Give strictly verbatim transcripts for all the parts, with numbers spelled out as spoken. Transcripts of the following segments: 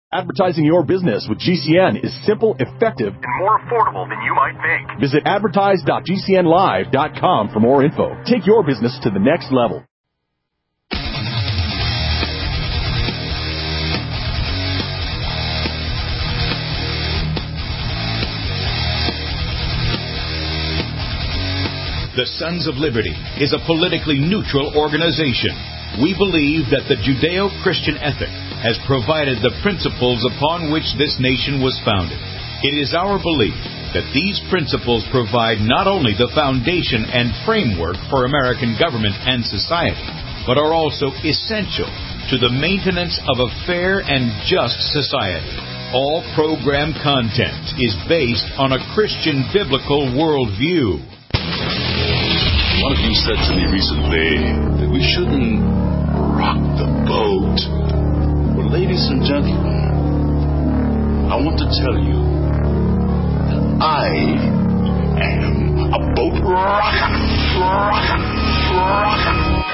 Advertising your business with G C N is simple, effective, and more affordable than you might think. Visit advertise dot g c n live dot com for more info. Take your business to the next level. The Sons of Liberty is a politically neutral organization. We believe that the Judeo-Christian ethic has provided the principles upon which this nation was founded. It is our belief that these principles provide not only the foundation and framework for American government and society, but are also essential to the maintenance of a fair and just society. All program content is based on a Christian biblical worldview. One of you said to me recently that we shouldn't rock the boat. Well, ladies and gentlemen, I want to tell you that I am a boat rocker. Rocker. Rocker.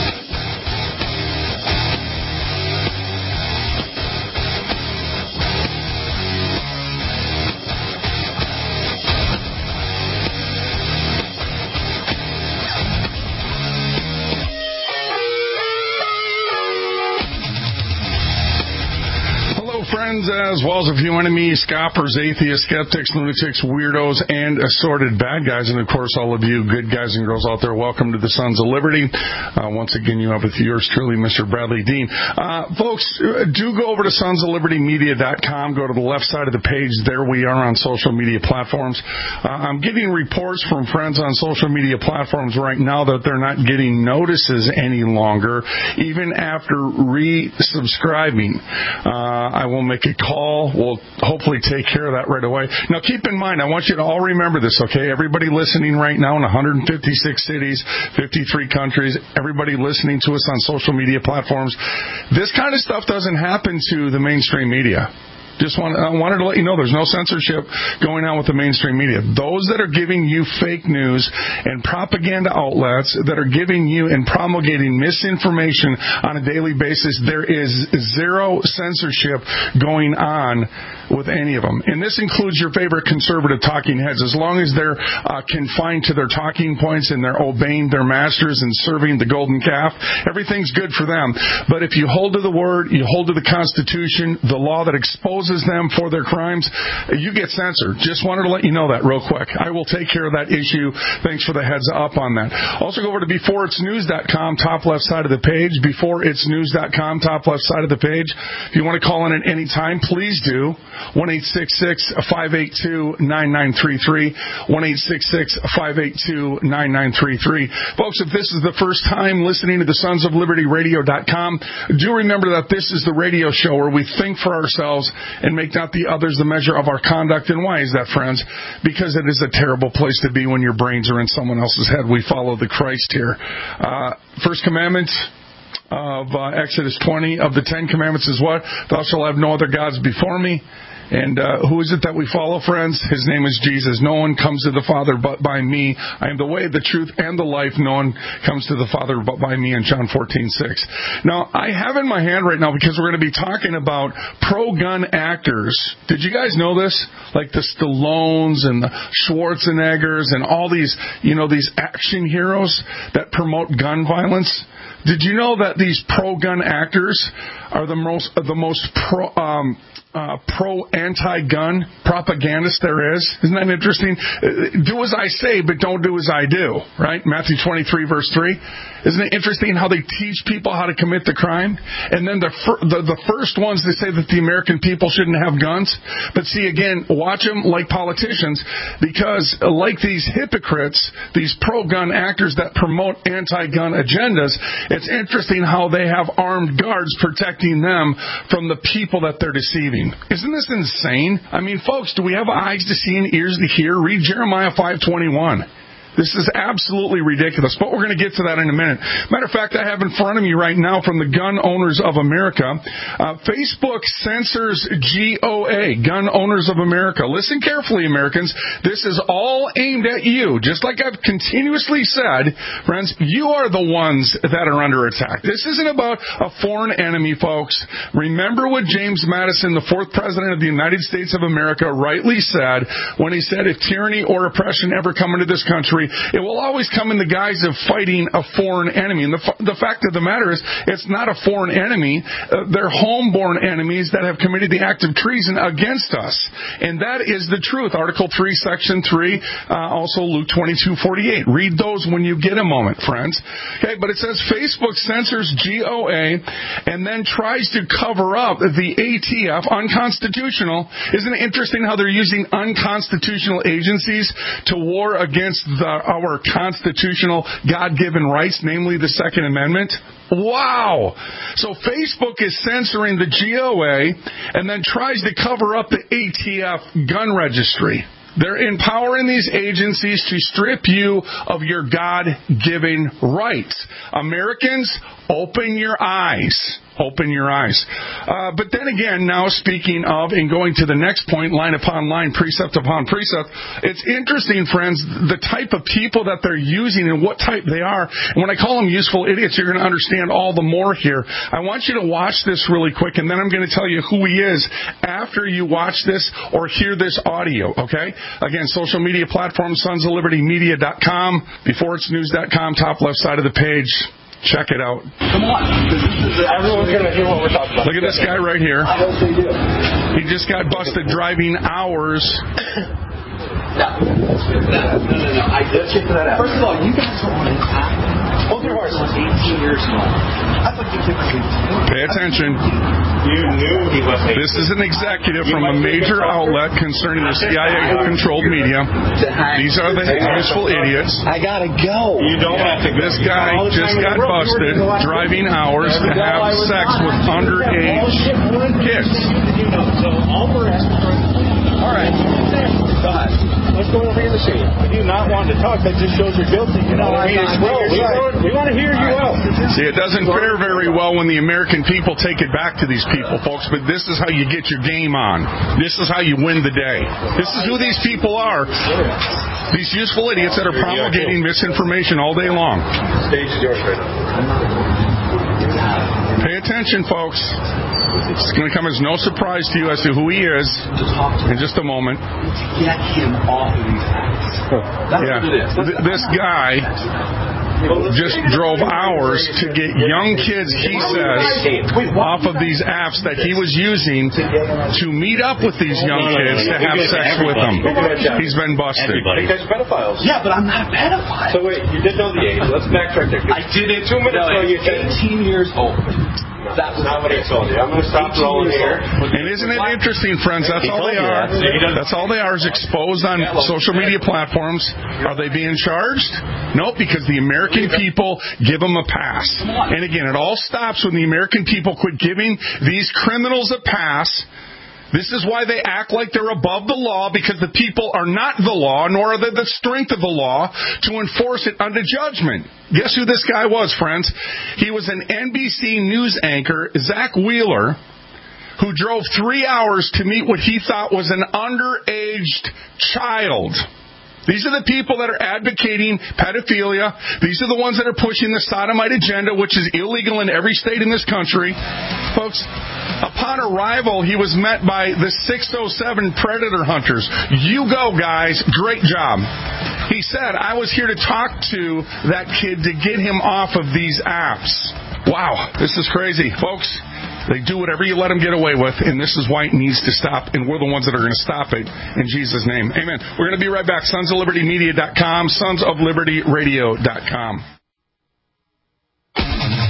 Friends, as well as a few enemies, scoffers, atheists, skeptics, lunatics, weirdos, and assorted bad guys. And, of course, all of you good guys and girls out there, welcome to the Sons of Liberty. Uh, once again, you have with yours truly, Mister Bradley Dean. Uh, folks, do go over to sons of liberty media dot com. Go to the left side of the page. There we are on social media platforms. Uh, I'm getting reports from friends on social media platforms right now that they're not getting notices any longer, even after resubscribing. Uh, I will make a call. We'll hopefully take care of that right away. Now, keep in mind, I want you to all remember this, okay? Everybody listening right now in one hundred fifty-six cities, fifty-three countries, everybody listening to us on social media platforms, this kind of stuff doesn't happen to the mainstream media. Just want, I wanted to let you know there's no censorship going on with the mainstream media. Those that are giving you fake news and propaganda outlets that are giving you and promulgating misinformation on a daily basis, there is zero censorship going on with any of them. And this includes your favorite conservative talking heads. As long as they're uh, confined to their talking points and they're obeying their masters and serving the golden calf, everything's good for them. But if you hold to the word, you hold to the Constitution, the law that exposes them for their crimes, you get censored. Just wanted to let you know that real quick. I will take care of that issue. Thanks for the heads up on that. Also go over to before it's news dot com, top left side of the page, before it's news dot com, top left side of the page. If you want to call in at any time, please do. one eight six six, five eight two, nine nine three three. one eight six six, five eight two, nine nine three three. Folks, if this is the first time listening to the sons of liberty radio dot com, do remember that this is the radio show where we think for ourselves and make not the others the measure of our conduct. And why is that, friends? Because it is a terrible place to be when your brains are in someone else's head. We follow the Christ here. Uh, first commandment of uh, Exodus twenty of the Ten Commandments is what? Thou shalt have no other gods before me. And uh, who is it that we follow, friends? His name is Jesus. No one comes to the Father but by me. I am the way, the truth, and the life. No one comes to the Father but by me in John fourteen six. Now, I have in my hand right now, because we're going to be talking about pro-gun actors. Did you guys know this? Like the Stallones and the Schwarzeneggers and all these, you know, these action heroes that promote gun violence. Did you know that these pro-gun actors are the most, the most pro... Um, Uh, pro-anti-gun propagandist there is? Isn't that interesting? Do as I say, but don't do as I do, right? Matthew twenty-three, verse three. Isn't it interesting how they teach people how to commit the crime? And then the, fir- the, the first ones to say that the American people shouldn't have guns. But see, again, watch them like politicians, because like these hypocrites, these pro-gun actors that promote anti-gun agendas, it's interesting how they have armed guards protecting them from the people that they're deceiving. Isn't this insane? I mean, folks, do we have eyes to see and ears to hear? Read Jeremiah five twenty-one. This is absolutely ridiculous, but we're going to get to that in a minute. Matter of fact, I have in front of me right now from the Gun Owners of America, uh, Facebook censors G O A, Gun Owners of America. Listen carefully, Americans. This is all aimed at you. Just like I've continuously said, friends, you are the ones that are under attack. This isn't about a foreign enemy, folks. Remember what James Madison, the fourth president of the United States of America, rightly said when he said, if tyranny or oppression ever come into this country, it will always come in the guise of fighting a foreign enemy. And the, the fact of the matter is, it's not a foreign enemy. Uh, they're homeborn enemies that have committed the act of treason against us. And that is the truth. Article three, Section three, uh, also Luke twenty-two forty-eight. Read those when you get a moment, friends. Okay, but it says Facebook censors G O A and then tries to cover up the A T F, unconstitutional. Isn't it interesting how they're using unconstitutional agencies to war against the, our constitutional God-given rights, namely the Second Amendment? Wow! So Facebook is censoring the G O A and then tries to cover up the A T F gun registry. They're empowering these agencies to strip you of your God-given rights. Americans, open your eyes. Open your eyes. Uh, but then again, now speaking of and going to the next point, line upon line, precept upon precept, it's interesting, friends, the type of people that they're using and what type they are. And when I call them useful idiots, you're going to understand all the more here. I want you to watch this really quick, and then I'm going to tell you who he is after you watch this or hear this audio, okay? Again, social media platform, sons of liberty media dot com, before it's news dot com, top left side of the page. Check it out. Come on. Everyone's going to hear what we're talking about. Look at this guy right here. I hope they do. He just got busted driving hours. No. No, no, no. I did check that out. First of all, you guys are on an app. Hold your horse. eighteen years old. I thought you kids were Pay attention. You knew he was eighteen. This is an executive from a major outlet concerning the C I A-controlled media. These are the useful idiots. I gotta go. You don't have to go. This guy just got busted driving hours to have sex with underage kids. So all we're asking for... All right. Go ahead. Let's go over here to see you. You not wanting to talk, that just shows you're guilty. You know, I mean, it's well, we, want, we want to hear you out. See, it doesn't fare very well when the American people take it back to these people, folks, but this is how you get your game on. This is how you win the day. This is who these people are. These useful idiots that are promulgating misinformation all day long. Stage is yours right now. Pay attention, folks. It's going to come as no surprise to you as to who he is in just a moment. Get him off of these apps. That's yeah. what it is. Th- this guy just drove hours to get young kids, he says, off of these apps that he was using to meet up with these young kids to have sex with them. He's been busted. You guys are pedophiles. Yeah, but I'm not a pedophile. So wait, you did know the age. Let's backtrack there. I did it two minutes ago. You're eighteen years old. That's not what I told you. I'm going to stop rolling here. And isn't it interesting, friends? That's all they are. That's all they are is exposed on social media platforms. Are they being charged? Nope, because the American people give them a pass. And again, it all stops when the American people quit giving these criminals a pass. This is why they act like they're above the law, because the people are not the law, nor are they the strength of the law to enforce it unto judgment. Guess who this guy was, friends? He was an N B C News anchor, Zach Wheeler, who drove three hours to meet what he thought was an underaged child. These are the people that are advocating pedophilia. These are the ones that are pushing the sodomite agenda, which is illegal in every state in this country. Folks, upon arrival, he was met by the six oh seven Predator hunters. You go, guys. Great job. He said, I was here to talk to that kid to get him off of these apps. Wow, this is crazy. Folks, they do whatever you let them get away with, and this is why it needs to stop, and we're the ones that are going to stop it in Jesus' name. Amen. We're going to be right back. sons of liberty media dot com, sons of liberty radio dot com.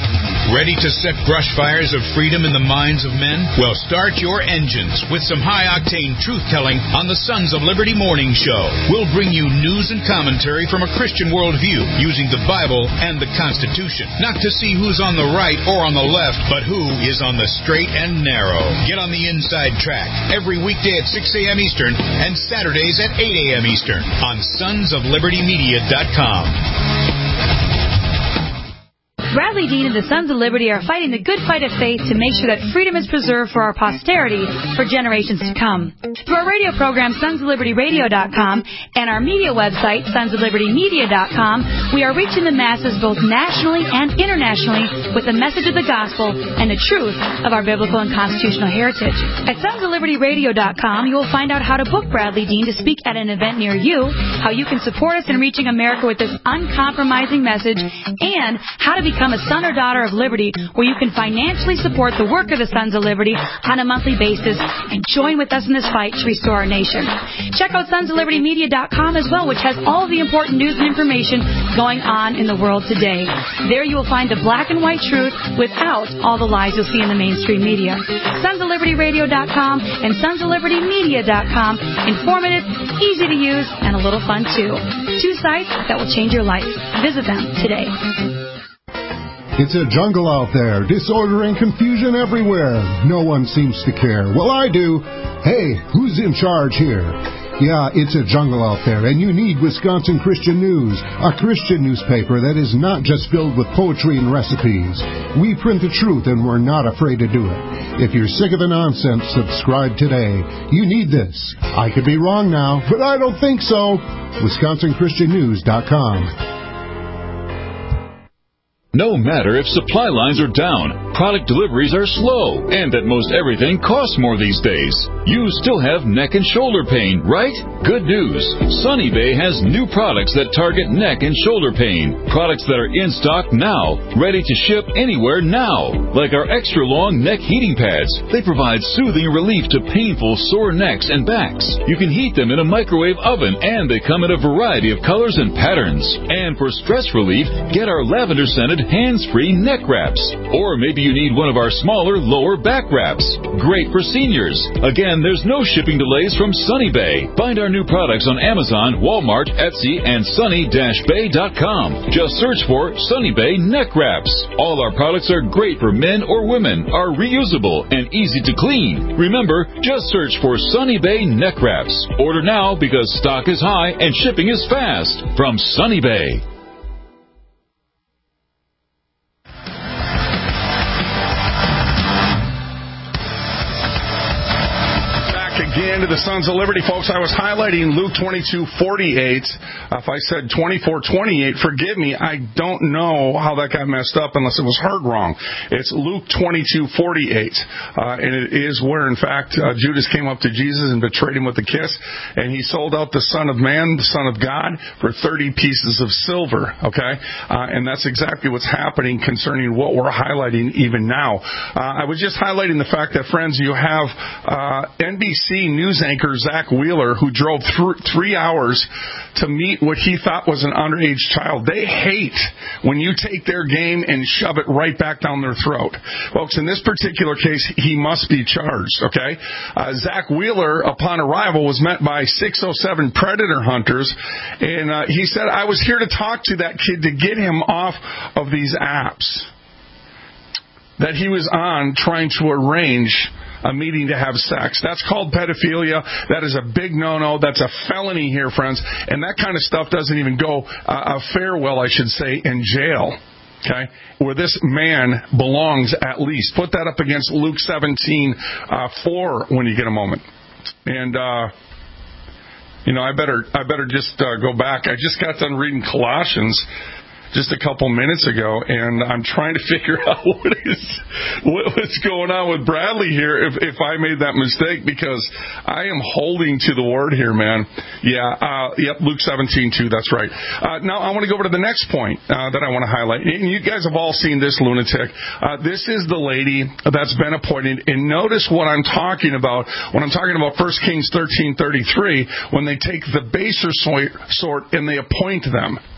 Ready to set brush fires of freedom in the minds of men? Well, start your engines with some high-octane truth-telling on the Sons of Liberty Morning Show. We'll bring you news and commentary from a Christian worldview using the Bible and the Constitution. Not to see who's on the right or on the left, but who is on the straight and narrow. Get on the inside track every weekday at six a.m. Eastern and Saturdays at eight a.m. Eastern on sons of liberty media dot com. Bradley Dean and the Sons of Liberty are fighting the good fight of faith to make sure that freedom is preserved for our posterity for generations to come. Through our radio program, sons of liberty radio dot com, and our media website, sons of liberty media dot com, we are reaching the masses both nationally and internationally with the message of the gospel and the truth of our biblical and constitutional heritage. At sons of liberty radio dot com, you will find out how to book Bradley Dean to speak at an event near you, how you can support us in reaching America with this uncompromising message, and how to become a son or daughter of liberty, where you can financially support the work of the Sons of Liberty on a monthly basis and join with us in this fight to restore our nation. Check out sons of liberty media dot com as well, which has all the important news and information going on in the world today. There you will find the black and white truth without all the lies you'll see in the mainstream media. sons of liberty radio dot com and sons of liberty media dot com. Informative, easy to use, and a little fun too. Two sites that will change your life. Visit them today. It's a jungle out there, disorder and confusion everywhere. No one seems to care. Well, I do. Hey, who's in charge here? Yeah, it's a jungle out there, and you need Wisconsin Christian News, a Christian newspaper that is not just filled with poetry and recipes. We print the truth, and we're not afraid to do it. If you're sick of the nonsense, subscribe today. You need this. I could be wrong now, but I don't think so. Wisconsin Christian News dot com. No matter if supply lines are down, product deliveries are slow, and that most everything costs more these days, you still have neck and shoulder pain, right? Good news. Sunny Bay has new products that target neck and shoulder pain. Products that are in stock now, ready to ship anywhere now. Like our extra long neck heating pads. They provide soothing relief to painful sore necks and backs. You can heat them in a microwave oven, and they come in a variety of colors and patterns. And for stress relief, get our lavender scented hands-free neck wraps. Or maybe you need one of our smaller lower back wraps. Great for seniors. Again, there's no shipping delays from Sunny Bay. Find our new products on Amazon, Walmart, Etsy, and sunny dash bay dot com. Just search for Sunny Bay neck wraps. All our products are great for men or women, are reusable, and easy to clean. Remember, just search for Sunny Bay neck wraps. Order now because stock is high and shipping is fast. From Sunny Bay. Again to the Sons of Liberty, folks. I was highlighting Luke twenty-two forty-eight. Uh, if I said twenty-four twenty-eight, forgive me. I don't know how that got messed up unless it was heard wrong. It's Luke twenty-two forty-eight. Uh, and it is where, in fact, uh, Judas came up to Jesus and betrayed him with a kiss. And he sold out the Son of Man, the Son of God, for thirty pieces of silver. Okay? Uh, and that's exactly what's happening concerning what we're highlighting even now. Uh, I was just highlighting the fact that, friends, you have uh, N B C news anchor Zach Wheeler, who drove th- three hours to meet what he thought was an underage child. They hate when you take their game and shove it right back down their throat. Folks, in this particular case, he must be charged, okay? Uh, Zach Wheeler, upon arrival, was met by six oh seven Predator hunters, and uh, he said, I was here to talk to that kid to get him off of these apps that he was on trying to arrange a meeting to have sex. That's called pedophilia. That is a big no-no. That's a felony here, friends. And that kind of stuff doesn't even go uh, a farewell, I should say, in jail. Okay? Where this man belongs at least. Put that up against Luke seventeen four when you get a moment. And, uh, you know, I better I better just uh, go back. I just got done reading Colossians just a couple minutes ago, and I'm trying to figure out what is what's going on with Bradley here if, if I made that mistake, because I am holding to the word here, man. Yeah, uh, yep, Luke seventeen two, that's right. Uh, now I want to go over to the next point uh, that I want to highlight. And you guys have all seen this lunatic. Uh, this is the lady that's been appointed, and notice what I'm talking about when I'm talking about First Kings thirteen thirty-three, when they take the baser sort and they appoint them.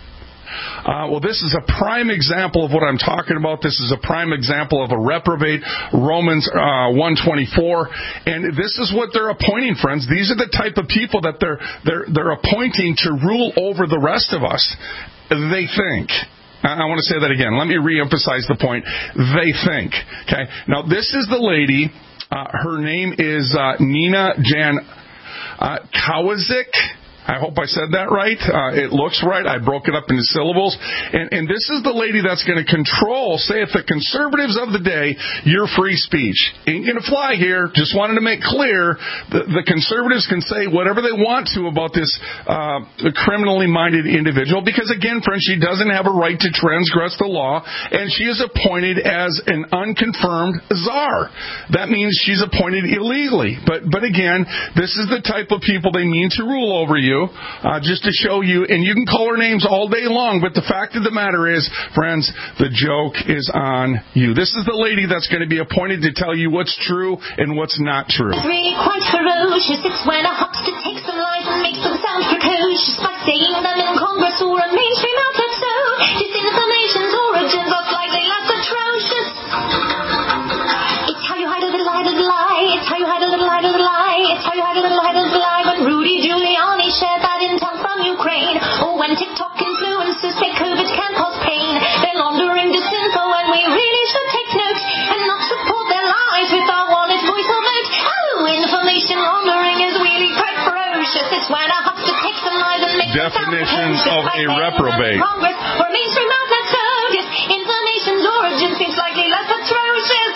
Uh, well, this is a prime example of what I'm talking about. This is a prime example of a reprobate, Romans uh, one twenty-four, and this is what they're appointing, friends. These are the type of people that they're they're they're appointing to rule over the rest of us. They think. I want to say that again. Let me reemphasize the point. They think. Okay. Now, this is the lady. Uh, her name is uh, Nina Jan uh, Kowaczyk. I hope I said that right. Uh, it looks right. I broke it up into syllables. And, and this is the lady that's going to control, say, if the conservatives of the day, your free speech. Ain't going to fly here. Just wanted to make clear that the conservatives can say whatever they want to about this uh, criminally minded individual. Because, again, friends, she doesn't have a right to transgress the law. And she is appointed as an unconfirmed czar. That means she's appointed illegally. But, but again, this is the type of people they mean to rule over you. Uh, just to show you, and you can call her names all day long, but the fact of the matter is, friends, the joke is on you. This is the lady that's going to be appointed to tell you what's true and what's not true. It's really quite ferocious. It's when a huckster takes some lies and makes them sound precocious by saying them in Congress or a mainstream outlet. So disinformation's origins are slightly less atrocious. It's how you hide a little lie, little lie. It's how you hide a little lie, little lie. It's how you hide a little lie, little lie. But Rudy Giuliani shared that intel from Ukraine. Or when TikTok influencers say COVID can cause pain, they're laundering disinfo and we really should take note and not support their lies with our wallet, voice or vote. Oh, information laundering is really quite ferocious. It's when a huckster takes some lies and makes definitions of a reprobate. Congress or mainstream outlets. So disinformation's origin seems slightly less atrocious.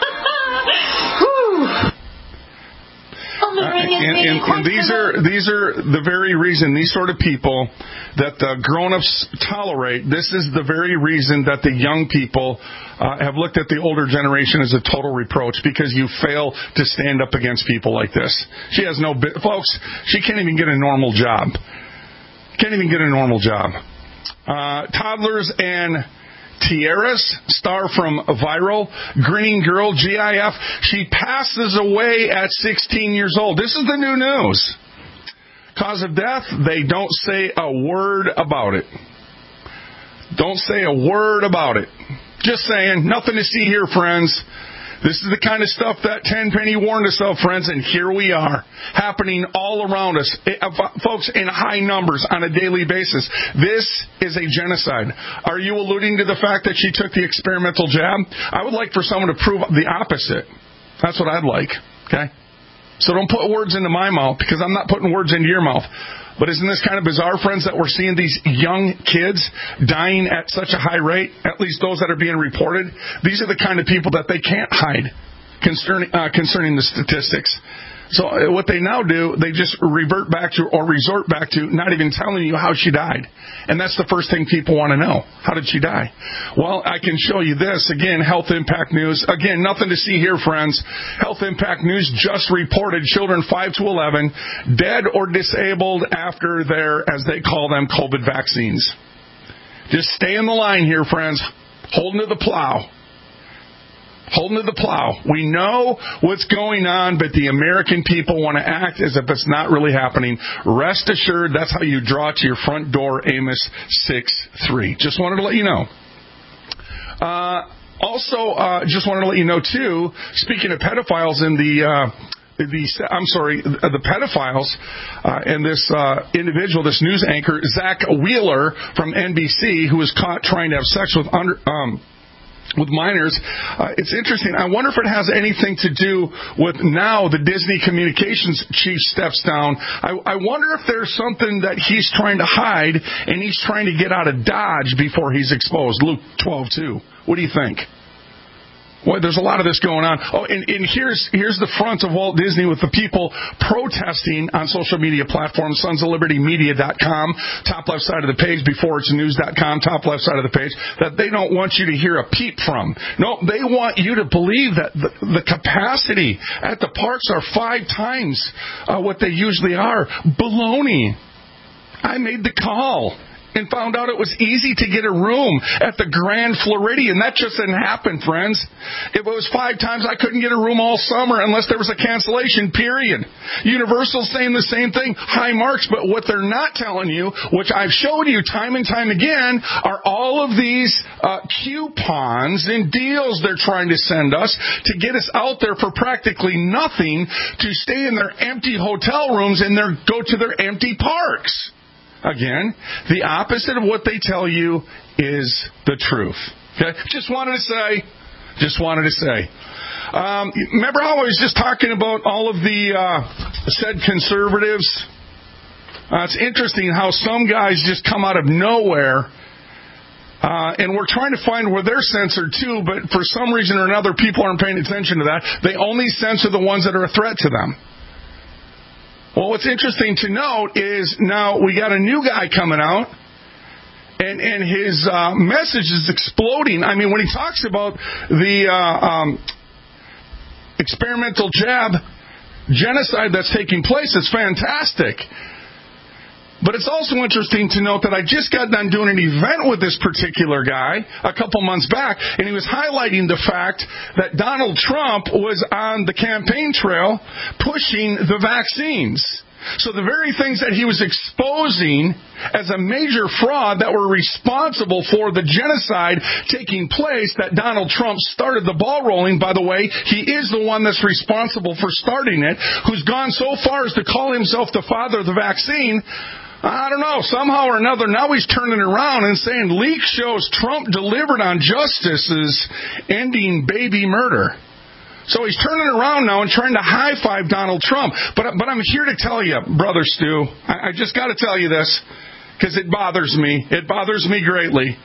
Uh, and, and, and these are these are the very reason, these sort of people that the grown-ups tolerate, this is the very reason that the young people uh, have looked at the older generation as a total reproach, because you fail to stand up against people like this. She has no... Folks, she can't even get a normal job. Can't even get a normal job. Uh, toddlers and... Tiaras, star from Viral, Grinning Girl, G I F. She passes away at sixteen years old. This is the new news. Cause of death, they don't say a word about it. Don't say a word about it. Just saying, nothing to see here, friends. This is the kind of stuff that Tenpenny warned us of, friends, and here we are, happening all around us, folks, in high numbers on a daily basis. This is a genocide. Are you alluding to the fact that she took the experimental jab? I would like for someone to prove the opposite. That's what I'd like, okay? So don't put words into my mouth, because I'm not putting words into your mouth. But isn't this kind of bizarre, friends, that we're seeing these young kids dying at such a high rate, at least those that are being reported? These are the kind of people that they can't hide concerning, uh, concerning the statistics. So what they now do, they just revert back to or resort back to not even telling you how she died. And that's the first thing people want to know. How did she die? Well, I can show you this. Again, Health Impact News. Again, nothing to see here, friends. Health Impact News just reported children five to eleven dead or disabled after their, as they call them, COVID vaccines. Just stay in the line here, friends. Holding to the plow. Holding to the plow. We know what's going on, but the American people want to act as if it's not really happening. Rest assured, that's how you draw to your front door, Amos six three. Just wanted to let you know. Uh, also, uh, just wanted to let you know, too, speaking of pedophiles in the... Uh, The, I'm sorry, the pedophiles uh, and this uh, individual, this news anchor, Zach Wheeler from N B C, who was caught trying to have sex with under, um, with minors. Uh, it's interesting. I wonder if it has anything to do with now the Disney communications chief steps down. I, I wonder if there's something that he's trying to hide and he's trying to get out of Dodge before he's exposed. Luke twelve two. What do you think? Well, there's a lot of this going on. Oh, and, and here's here's the front of Walt Disney with the people protesting on social media platforms, sons of liberty media dot com, top left side of the page, before it's news dot com, top left side of the page, that they don't want you to hear a peep from. No, they want you to believe that the, the capacity at the parks are five times uh, what they usually are. Baloney. I made the call. and found out it was easy to get a room at the Grand Floridian. That just didn't happen, friends. If it was five times, I couldn't get a room all summer unless there was a cancellation, period. Universal's saying the same thing, high marks, but what they're not telling you, which I've showed you time and time again, are all of these uh, coupons and deals they're trying to send us to get us out there for practically nothing to stay in their empty hotel rooms and their, go to their empty parks. Again, the opposite of what they tell you is the truth. Okay? Just wanted to say, just wanted to say. Um, remember how I was just talking about all of the uh, said conservatives? Uh, it's interesting how some guys just come out of nowhere, uh, and we're trying to find where they're censored too, but for some reason or another, people aren't paying attention to that. They only censor the ones that are a threat to them. Well, what's interesting to note is now we got a new guy coming out, and, and his uh, message is exploding. I mean, when he talks about the uh, um, experimental jab genocide that's taking place, it's fantastic. But it's also interesting to note that I just got done doing an event with this particular guy a couple months back, and he was highlighting the fact that Donald Trump was on the campaign trail pushing the vaccines. So the very things that he was exposing as a major fraud that were responsible for the genocide taking place, that Donald Trump started the ball rolling. By the way, he is the one that's responsible for starting it, who's gone so far as to call himself the father of the vaccine. I don't know, somehow or another, now he's turning around and saying leak shows Trump delivered on justices ending baby murder. So he's turning around now and trying to high-five Donald Trump. But but I'm here to tell you, Brother Stu, I, I just got to tell you this, because it bothers me. It bothers me greatly.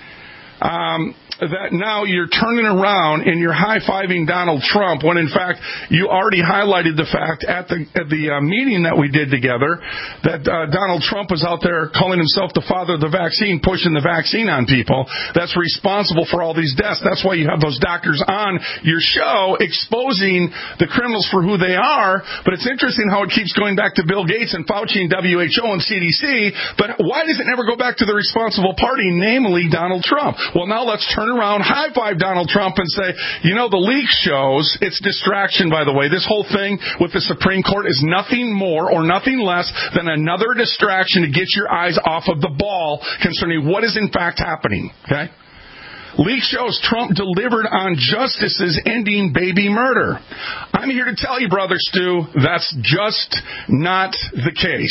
Um, that now you're turning around and you're high-fiving Donald Trump when, in fact, you already highlighted the fact at the at the uh, meeting that we did together that uh, Donald Trump was out there calling himself the father of the vaccine, pushing the vaccine on people. That's responsible for all these deaths. That's why you have those doctors on your show exposing the criminals for who they are. But it's interesting how it keeps going back to Bill Gates and Fauci and W H O and C D C. But why does it never go back to the responsible party, namely Donald Trump? Well, now let's turn around, high-five Donald Trump and say, you know, the leak shows, it's distraction, by the way. This whole thing with the Supreme Court is nothing more or nothing less than another distraction to get your eyes off of the ball concerning what is in fact happening, okay? Leak shows Trump delivered on justices ending baby murder. I'm here to tell you, Brother Stu, that's just not the case.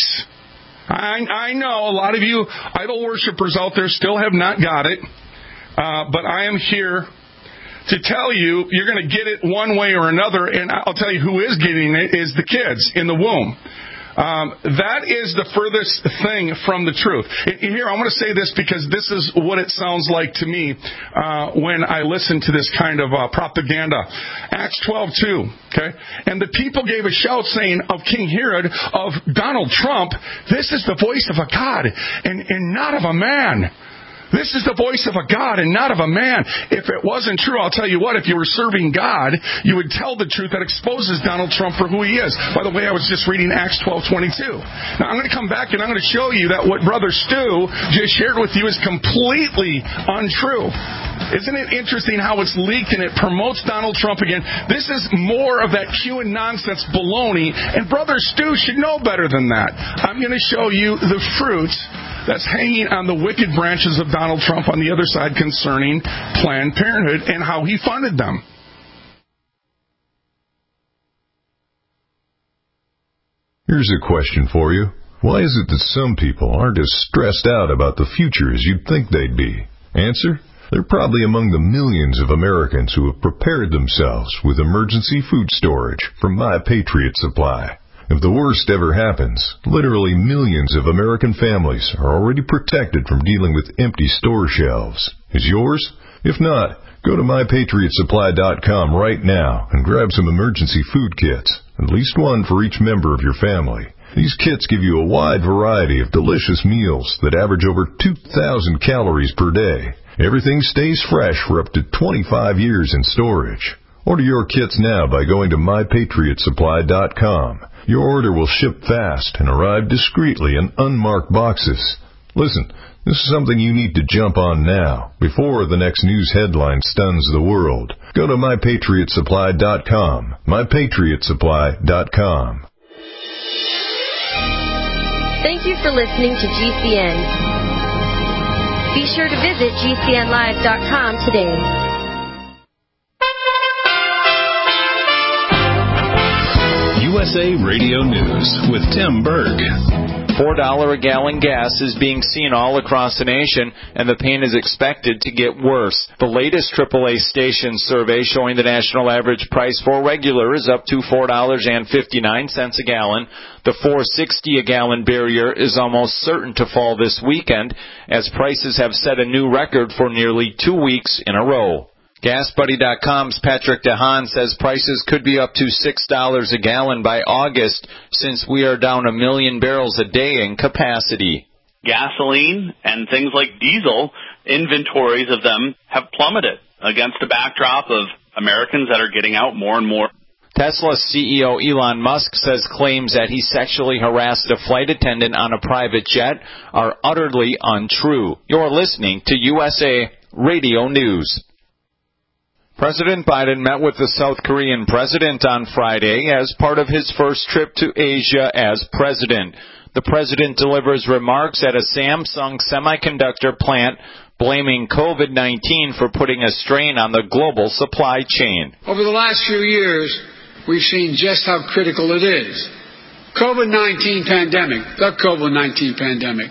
I, I know a lot of you idol worshipers out there still have not got it. Uh, but I am here to tell you, you're going to get it one way or another, and I'll tell you who is getting it is the kids in the womb. Um, that is the furthest thing from the truth. Here, I want to say this because this is what it sounds like to me uh, when I listen to this kind of uh, propaganda. Acts twelve two, okay? And the people gave a shout saying of King Herod, of Donald Trump, this is the voice of a God and, and not of a man. This is the voice of a God and not of a man. If it wasn't true, I'll tell you what, if you were serving God, you would tell the truth that exposes Donald Trump for who he is. By the way, I was just reading Acts twelve twenty-two. Now, I'm going to come back and I'm going to show you that what Brother Stu just shared with you is completely untrue. Isn't it interesting how it's leaked and it promotes Donald Trump again? This is more of that Q and nonsense baloney, and Brother Stu should know better than that. I'm going to show you the fruits that's hanging on the wicked branches of Donald Trump on the other side concerning Planned Parenthood and how he funded them. Here's a question for you. Why is it that some people aren't as stressed out about the future as you'd think they'd be? Answer? They're probably among the millions of Americans who have prepared themselves with emergency food storage from My Patriot Supply. If the worst ever happens, literally millions of American families are already protected from dealing with empty store shelves. Is yours? If not, go to my patriot supply dot com right now and grab some emergency food kits, at least one for each member of your family. These kits give you a wide variety of delicious meals that average over two thousand calories per day. Everything stays fresh for up to twenty-five years in storage. Order your kits now by going to my patriot supply dot com. Your order will ship fast and arrive discreetly in unmarked boxes. Listen, this is something you need to jump on now, before the next news headline stuns the world. Go to my patriot supply dot com. my patriot supply dot com. Thank you for listening to G C N. Be sure to visit G C N live dot com today. U S A Radio News with Tim Berg. four dollars a gallon gas is being seen all across the nation, and the pain is expected to get worse. The latest triple A station survey showing the national average price for regular is up to four dollars and fifty-nine cents a gallon. The four dollars and sixty cents a gallon barrier is almost certain to fall this weekend, as prices have set a new record for nearly two weeks in a row. Gas Buddy dot com's Patrick DeHaan says prices could be up to six dollars a gallon by August, since we are down a million barrels a day in capacity. Gasoline and things like diesel, inventories of them have plummeted against a backdrop of Americans that are getting out more and more. Tesla's C E O Elon Musk says claims that he sexually harassed a flight attendant on a private jet are utterly untrue. You're listening to U S A Radio News. President Biden met with the South Korean president on Friday as part of his first trip to Asia as president. The president delivers remarks at a Samsung semiconductor plant, blaming COVID nineteen for putting a strain on the global supply chain. Over the last few years, we've seen just how critical it is. COVID nineteen pandemic, the COVID nineteen pandemic,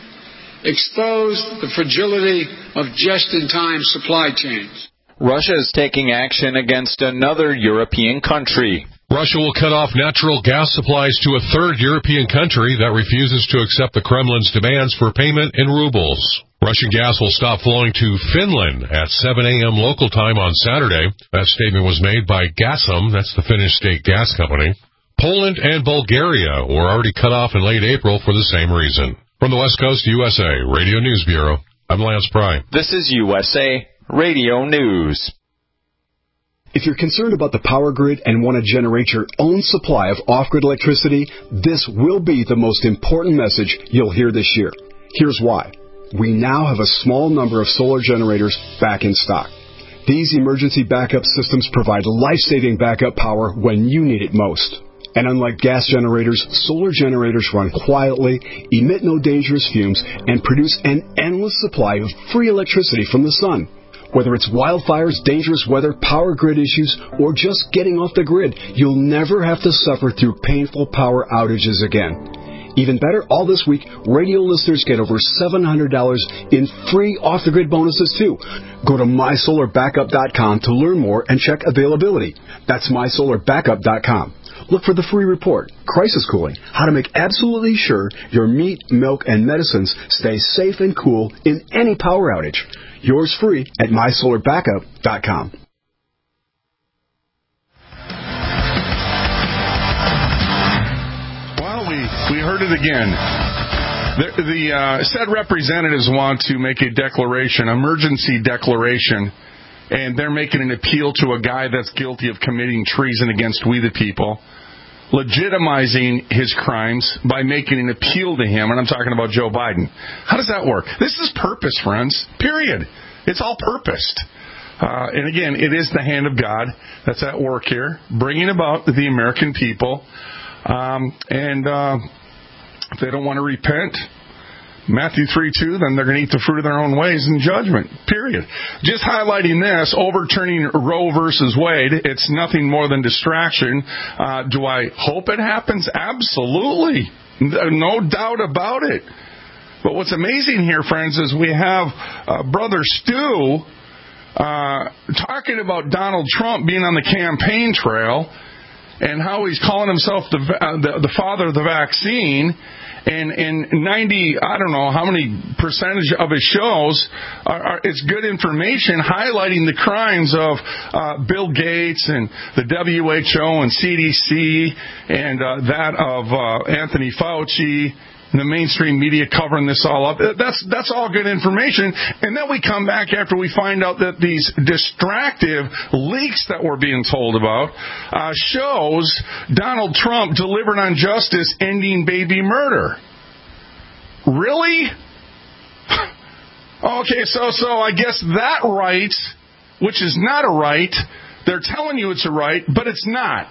exposed the fragility of just-in-time supply chains. Russia is taking action against another European country. Russia will cut off natural gas supplies to a third European country that refuses to accept the Kremlin's demands for payment in rubles. Russian gas will stop flowing to Finland at seven a.m. local time on Saturday. That statement was made by Gazprom, that's the Finnish state gas company. Poland and Bulgaria were already cut off in late April for the same reason. From the West Coast, U S A Radio News Bureau, I'm Lance Pry. This is U S A Radio News. If you're concerned about the power grid and want to generate your own supply of off-grid electricity, this will be the most important message you'll hear this year. Here's why. We now have a small number of solar generators back in stock. These emergency backup systems provide life-saving backup power when you need it most. And unlike gas generators, solar generators run quietly, emit no dangerous fumes, and produce an endless supply of free electricity from the sun. Whether it's wildfires, dangerous weather, power grid issues, or just getting off the grid, you'll never have to suffer through painful power outages again. Even better, all this week, radio listeners get over seven hundred dollars in free off-the-grid bonuses, too. Go to my solar backup dot com to learn more and check availability. That's my solar backup dot com. Look for the free report, Crisis Cooling, how to make absolutely sure your meat, milk, and medicines stay safe and cool in any power outage. Yours free at my solar backup dot com. Well, we, we heard it again. The, the uh, said representatives want to make a declaration, emergency declaration, and they're making an appeal to a guy that's guilty of committing treason against we the people, legitimizing his crimes by making an appeal to him, and I'm talking about Joe Biden. How does that work? This is purpose, friends, period. It's all purposed. Uh, and again, it is the hand of God that's at work here, bringing about the American people. Um, and uh, if they don't want to repent, Matthew three two, then they're going to eat the fruit of their own ways in judgment, period. Just highlighting this, overturning Roe versus Wade, it's nothing more than distraction. Uh, do I hope it happens? Absolutely. No doubt about it. But what's amazing here, friends, is we have uh, Brother Stu uh, talking about Donald Trump being on the campaign trail and how he's calling himself the, uh, the, the father of the vaccine. And in ninety, I don't know how many percentage of his shows, are, are, it's good information highlighting the crimes of uh, Bill Gates and the W H O and C D C and uh, that of uh, Anthony Fauci and the mainstream media covering this all up. That's that's all good information. And then we come back after we find out that these distractive leaks that we're being told about uh, shows Donald Trump delivered on justice ending baby murder. Really? Okay, so so I guess that right, which is not a right, they're telling you it's a right, but it's not.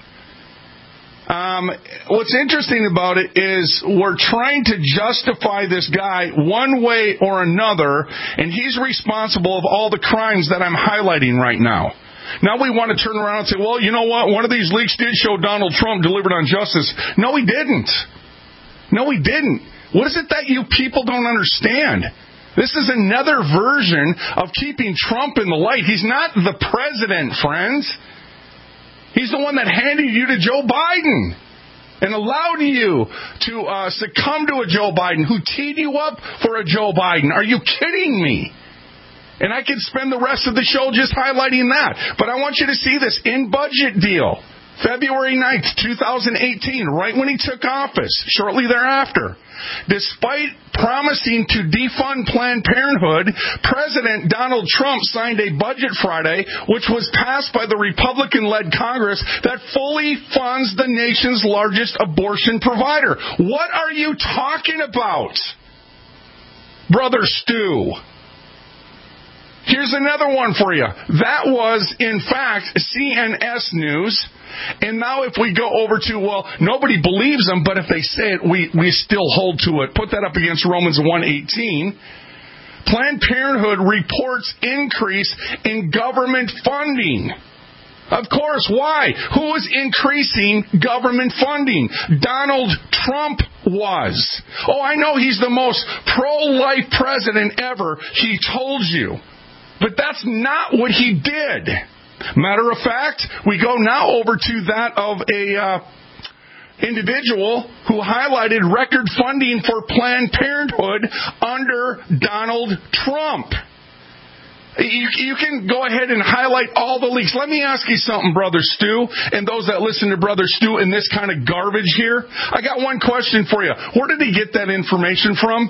Um, what's interesting about it is we're trying to justify this guy one way or another, and he's responsible of all the crimes that I'm highlighting right now. Now we want to turn around and say, well, you know what? One of these leaks did show Donald Trump delivered on justice. No, he didn't. No, he didn't. What is it that you people don't understand? This is another version of keeping Trump in the light. He's not the president, friends. He's the one that handed you to Joe Biden and allowed you to uh, succumb to a Joe Biden, who teed you up for a Joe Biden. Are you kidding me? And I could spend the rest of the show just highlighting that. But I want you to see this in budget deal. February ninth, twenty eighteen, right when he took office, shortly thereafter. Despite promising to defund Planned Parenthood, President Donald Trump signed a budget Friday, which was passed by the Republican-led Congress, that fully funds the nation's largest abortion provider. What are you talking about, Brother Stu? Here's another one for you. That was, in fact, C N S News. And now if we go over to, well, nobody believes them, but if they say it, we, we still hold to it. Put that up against Romans one eighteen. Planned Parenthood reports increase in government funding. Of course, why? Who was increasing government funding? Donald Trump was. Oh, I know he's the most pro-life president ever, he told you. But that's not what he did. Matter of fact, we go now over to that of a uh, individual who highlighted record funding for Planned Parenthood under Donald Trump. You, you can go ahead and highlight all the leaks. Let me ask you something, Brother Stu, and those that listen to Brother Stu in this kind of garbage here. I got one question for you. Where did he get that information from?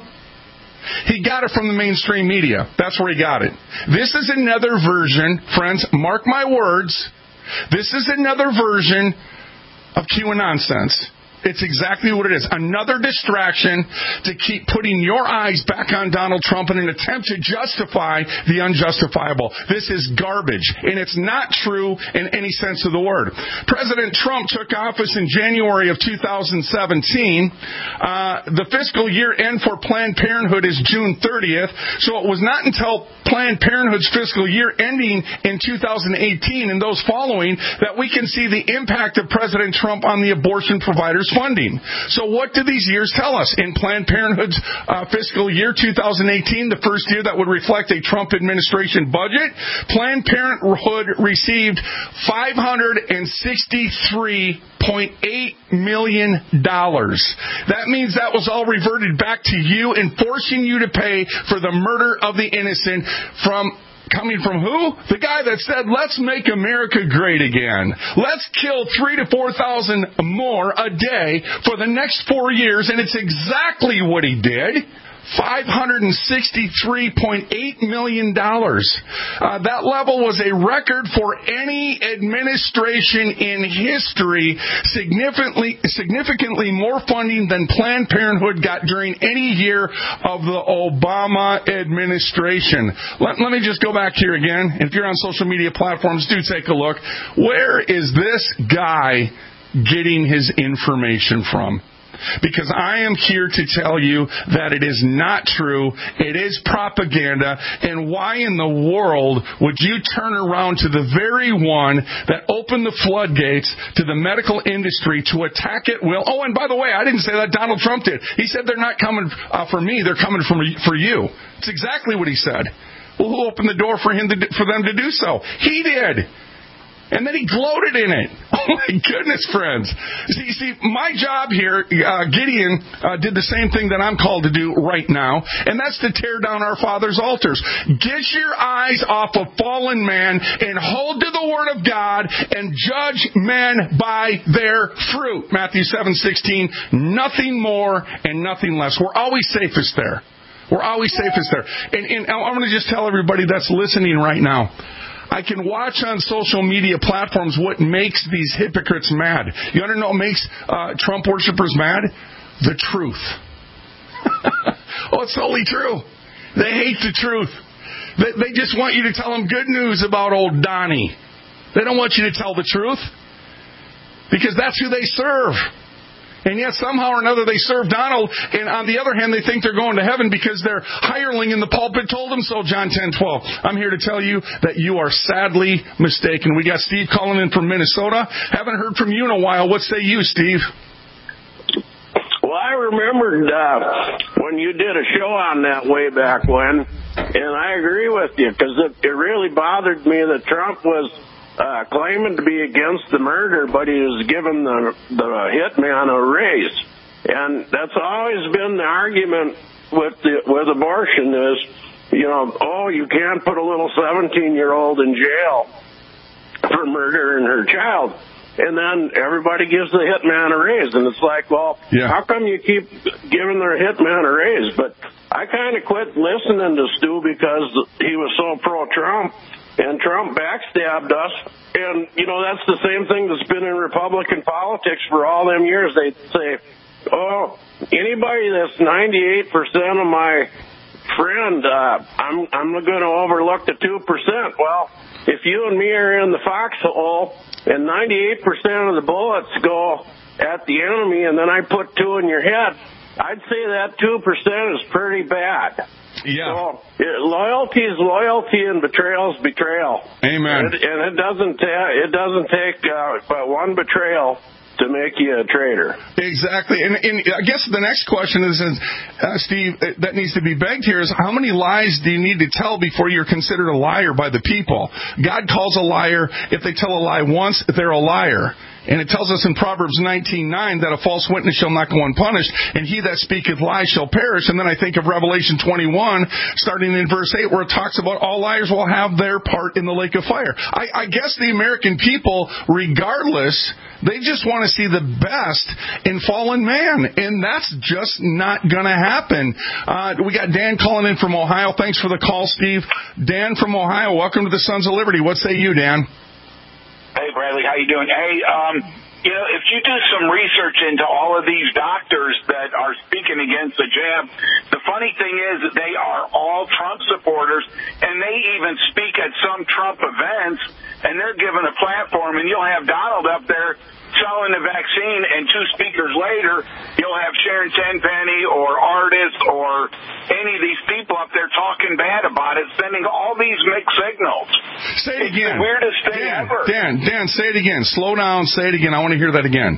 He got it from the mainstream media. That's where he got it. This is another version, friends, mark my words, this is another version of QAnon nonsense. It's exactly what it is. Another distraction to keep putting your eyes back on Donald Trump in an attempt to justify the unjustifiable. This is garbage, and it's not true in any sense of the word. President Trump took office in January of two thousand seventeen. Uh, the fiscal year end for Planned Parenthood is June thirtieth, so it was not until Planned Parenthood's fiscal year ending in two thousand eighteen and those following that we can see the impact of President Trump on the abortion providers' funding. So what do these years tell us? In Planned Parenthood's uh, fiscal year two thousand eighteen, the first year that would reflect a Trump administration budget, Planned Parenthood received five hundred sixty-three point eight million dollars. That means that was all reverted back to you and forcing you to pay for the murder of the innocent from coming from who? The guy that said, let's make America great again. Let's kill three to four thousand more a day for the next four years, and it's exactly what he did. five hundred sixty-three point eight million dollars. Uh, that level was a record for any administration in history, significantly, significantly more funding than Planned Parenthood got during any year of the Obama administration. Let, let me just go back here again. If you're on social media platforms, do take a look. Where is this guy getting his information from? Because I am here to tell you that it is not true. It is propaganda. And why in the world would you turn around to the very one that opened the floodgates to the medical industry to attack at will? Oh, and by the way, I didn't say that. Donald Trump did. He said they're not coming uh, for me. They're coming from, for you. It's exactly what he said. Well, who opened the door for him to, for them to do so? He did. And then he gloated in it. Oh, my goodness, friends. See, see my job here, uh, Gideon uh, did the same thing that I'm called to do right now, and that's to tear down our father's altars. Get your eyes off of fallen man and hold to the word of God and judge men by their fruit. Matthew seven sixteen, nothing more and nothing less. We're always safest there. We're always safest there. And, and I'm going to just tell everybody that's listening right now, I can watch on social media platforms what makes these hypocrites mad. You want to know what makes uh, Trump worshipers mad? The truth. Oh, it's totally true. They hate the truth. They, they just want you to tell them good news about old Donnie. They don't want you to tell the truth because that's who they serve. And yet somehow or another they serve Donald, and on the other hand they think they're going to heaven because their hireling in the pulpit told them so, John ten twelve. I'm here to tell you that you are sadly mistaken. We got Steve calling in from Minnesota. Haven't heard from you in a while. What say you, Steve? Well, I remembered uh, when you did a show on that way back when, and I agree with you because it, it really bothered me that Trump was uh, claiming to be against the murder, but he was giving the, the hitman a raise. And that's always been the argument with the, with abortion is, you know, oh, you can't put a little seventeen-year-old in jail for murdering her child. And then everybody gives the hitman a raise. And it's like, well, yeah. How come you keep giving their hitman a raise? But I kind of quit listening to Stu because he was so pro-Trump, and Trump backstabbed us. And, you know, that's the same thing that's been in Republican politics for all them years. They say, oh, anybody that's ninety-eight percent of my friend, uh, I'm, I'm going to overlook the two percent. Well, if you and me are in the foxhole and ninety-eight percent of the bullets go at the enemy and then I put two in your head, I'd say that two percent is pretty bad. Yeah. So, it, loyalty is loyalty and betrayal is betrayal. Amen. And, and it doesn't ta- it doesn't take uh, but one betrayal to make you a traitor. Exactly. And, and I guess the next question is, uh, Steve, that needs to be begged here is how many lies do you need to tell before you're considered a liar by the people? God calls a liar, if they tell a lie once, they're a liar. And it tells us in Proverbs nineteen nine that a false witness shall not go unpunished, and he that speaketh lies shall perish. And then I think of Revelation twenty-one, starting in verse eight, where it talks about all liars will have their part in the lake of fire. I, I guess the American people, regardless, they just want to see the best in fallen man, and that's just not going to happen. Uh, we got Dan calling in from Ohio. Thanks for the call, Steve. Dan from Ohio, welcome to the Sons of Liberty. What say you, Dan? Hey, Bradley, how you doing? Hey, um, you know, if you do some research into all of these doctors that are speaking against the jab, the funny thing is that they are all Trump supporters, and they even speak at some Trump events, and they're given a platform, and you'll have Donald up there selling the vaccine, and two speakers later, you'll have Sharon Tenpenny or Artist or any of these people up there talking bad about it, sending all these mixed signals. Say it it's again. The weirdest thing Dan, ever. Dan, Dan, say it again. Slow down. Say it again. I want to hear that again.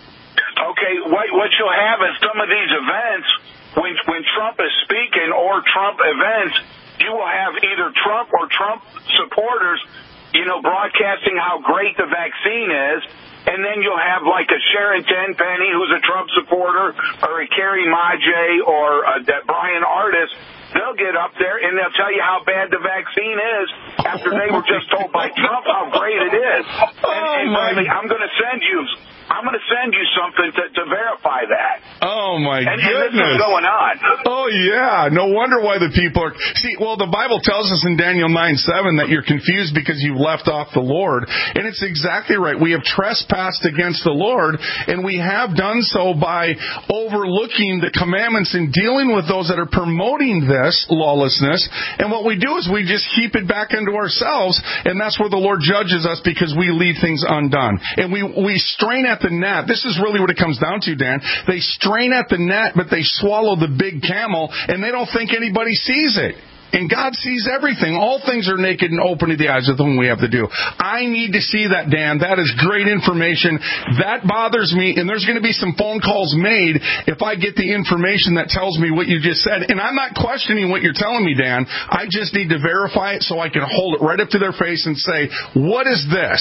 Okay, what, what you'll have is some of these events, when, when Trump is speaking or Trump events, you will have either Trump or Trump supporters, you know, broadcasting how great the vaccine is. And then you'll have like a Sharon Tenpenny, who's a Trump supporter, or a Carrie Majay, or a Brian Artist. They'll get up there and they'll tell you how bad the vaccine is after they were just told by Trump how great it is. And, and Bradley, I'm going to send you, I'm going to send you something to, to verify that. Oh my and, goodness! And this is going on. Oh yeah, no wonder why the people are. See, well, the Bible tells us in Daniel nine seven that you're confused because you've left off the Lord, and it's exactly right. We have trespassed against the Lord, and we have done so by overlooking the commandments and dealing with those that are promoting this lawlessness. And what we do is we just keep it back into ourselves, and that's where the Lord judges us because we leave things undone, and we we strain at the net. This is really what it comes down to, Dan. They strain at the net, but they swallow the big camel, and they don't think anybody sees it. And God sees everything. All things are naked and open to the eyes of whom we have to do. I need to see that, Dan. That is great information. That bothers me, and there's going to be some phone calls made if I get the information that tells me what you just said. And I'm not questioning what you're telling me, Dan. I just need to verify it so I can hold it right up to their face and say, what is this?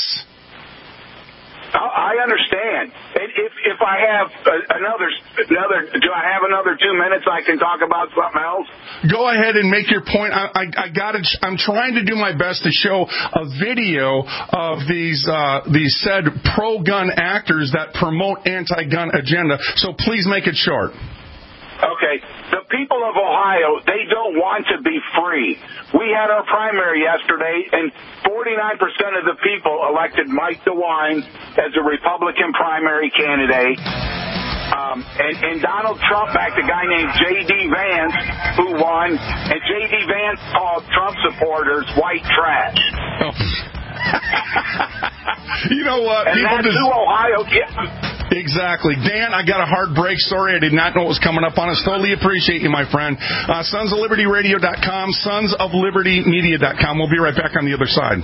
I understand. If if I have another another, do I have another two minutes? I can talk about something else. Go ahead and make your point. I I, I got it. I'm trying to do my best to show a video of these uh, these said pro-gun actors that promote anti-gun agenda. So please make it short. Okay. The people of Ohio, they don't want to be free. We had our primary yesterday, and forty-nine percent of the people elected Mike DeWine as a Republican primary candidate. Um, and, and Donald Trump backed a guy named J D. Vance, who won, and J D. Vance called Trump supporters white trash. Oh. You know what? And People that's just... who Ohio gets. Exactly. Dan, I got a hard break. Sorry, I did not know what was coming up on us. Totally appreciate you, my friend. Uh, sons of liberty radio dot com, sons of liberty media dot com. We'll be right back on the other side.